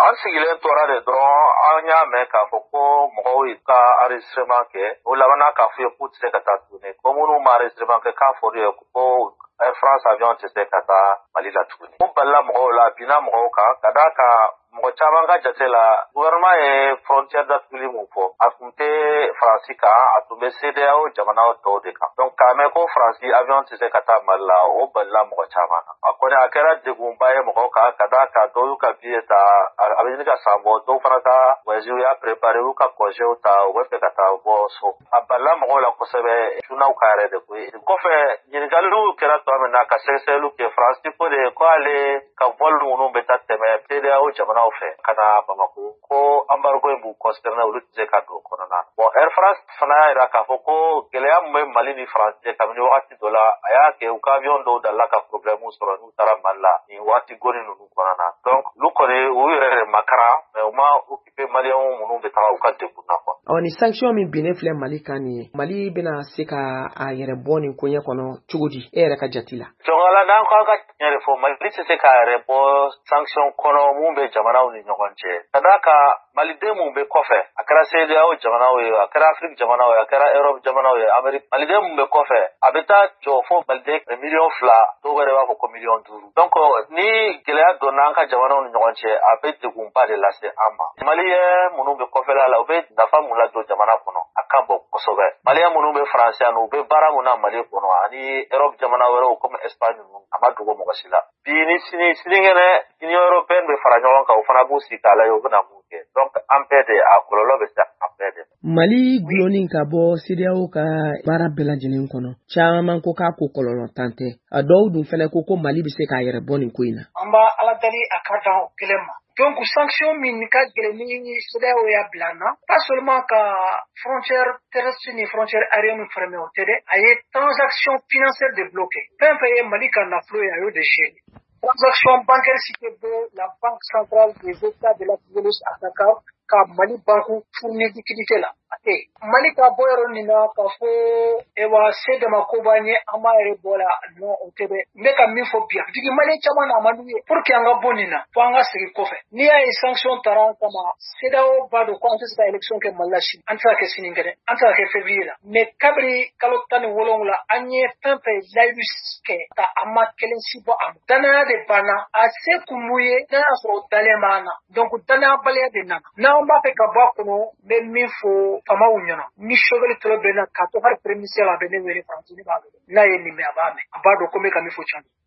an sigilen tora de dɔrɔn an y'a mɛn k'a fɔ ko mɔgɔw ka enregistrement kɛ o labanna k'a fɔ ye k'u tɛ se ka taa tuguni ko minnu ma enregistrement kɛ k'a fɔr'u ye ko Air France avion tɛ se ka taa Mali la tuguni. O balila mɔgɔw la binna mɔgɔw kan ka d'a kan mɔgɔ caman ka jate la gouvernement ye frontière datuguli mun fɔ a tun tɛ Faransi kan a tun bɛ CEDEAO jamanaw tɔw de kan. Donc k'a mɛn ko Faransi avion tɛ se ka taa Mali la o balila mɔgɔ caman na. A kɔni a kɛra degunba ye mɔgɔw kan ka d'a kan dɔw y'u ka billet ta a bɛ ɲini ka san bɔ dɔw fana ka voyage y'a préparé y'u ka congéw ta u bɛ fɛ ka taa bɔ so. A balila mɔgɔw la kosɛbɛ journaux ka yɛrɛ de koyi. Kɔfɛ ɲininkaliw kɛra tuma min na ka sɛgɛsɛgɛliw kɛ Faransi ko de ko ale ka vol ninnu bɛ taa tɛmɛ CEDEAO jamanaw fɛ ka na Bamako ko embargo in b'u concerné olu tɛ se ka don o kɔnɔna na. Bon Air France fana y'a jira k'a fɔ ko gɛlɛya min bɛ Mali ni Faransi cɛ kabini wagati dɔ la a y'a kɛ u ka avion dɔw dalila ka problème sɔrɔ n'u taara Mali la nin waati goni ninnu kɔnɔna na. Donc olu kɔni u yɛrɛ de makaran mais u ma occupé maliyɛnw minnu bɛ taga u ka degun na quoi. Ni sanction min binnen filɛ Mali kan nin ye Mali bɛna se ka a yɛrɛ bɔ nin koɲɛ kɔnɔ cogo di e yɛrɛ ka jate la? Jɔngala n'an ko an ka tiɲɛ de fɔ Mali tɛ se k'a yɛrɛ bɔ sanction kɔnɔ mun bɛ jamanaw ni ɲɔgɔn cɛ. Ka d'a kan Maliden mun bɛ kɔfɛ a kɛra CEDEAO jamanaw ye a kɛra Afrique jamanaw ye a kɛra Europe jamanaw ye Amérique Maliden mun bɛ kɔfɛ a bɛ taa jɔ fo Maliden 2 millions dɔw yɛrɛ b'a fɔ ko 5 millions. Donc ni gɛlɛya donna an ka jamanaw ni ɲɔgɔn cɛ a bɛ degunba de lase an ma. Maliyɛn minnu bɛ kɔfɛla la u bɛ nafa mun ladon jamana kɔnɔ a ka bon kosɛbɛ. Maliyɛn minnu bɛ Faransi yan u bɛ baara mun na Mali kɔnɔ ani Europe jamana wɛrɛw comme Espagne ninnu a ma dogo mɔgɔ si la. Bi ni sinikɛnɛ Union européenne bɛ fara ɲɔgɔn kan u fana b'u sigi k'a lajɛ u bɛna mun kɛ. Donc an bɛɛ de a kɔlɔlɔ bɛ se an bɛɛ de. Mali gulonin ka bɔ CEDEAO ka baara bɛɛ lajɛlen kɔnɔ caman ko k'a ko kɔlɔlɔ tan tɛ a dɔw dun fɛnɛ ko Mali bɛ se k'a yɛrɛ bɔ nin ko in na. An b'a ala deli a ka dan o kelen ma. Donc sanction min ka gɛlɛn ni CEDEAO y'a bila an na pas seulement ka frontière terrestre ni frontière aérienne fermée o tɛ dɛ a ye transaction financière débloqué fɛn fɛn ye Mali ka nafolo ye a y'o de gelé. Transaction bancaire citée de la Banque centrale des États de la Tunisie à Dakar ka Mali banque fournir liquidité la. Mali ka bɔ yɔrɔ nin na k'a fɔ ewa se dama ko b'an ye an b'a yɛrɛ bɔ la non o tɛ dɛ n bɛ ka min fɔ bi digi Mali caman na a man d'u ye pour que an ka bɔ nin na fo an ka segin kɔfɛ n'i y'a ye sanction taara an kama CEDEAO b'a dɔn ko an tɛ se ka élection kɛ Mali la sini an tɛ se ka kɛ sinikɛnɛ an tɛ se ka kɛ février la mais kabiri kalo 17 an ye fɛn fɛn layidu kɛ ka a ma kelen si bɔ a ma danaya de banna a se kun m'u ye n'a y'a sɔrɔ dalen b'an na donc danayabaliya de nana n'an b'a fɛ ka bɔ a kɔnɔ n bɛ min fɔ famaw ɲɛna ni Choguel tolo bɛ na k'a to hali premier ministre a bɛ ne wele Faransi ne b'a wele n'a ye nin mɛn a b'a mɛn a b'a dɔn ko n bɛ ka min fɔ can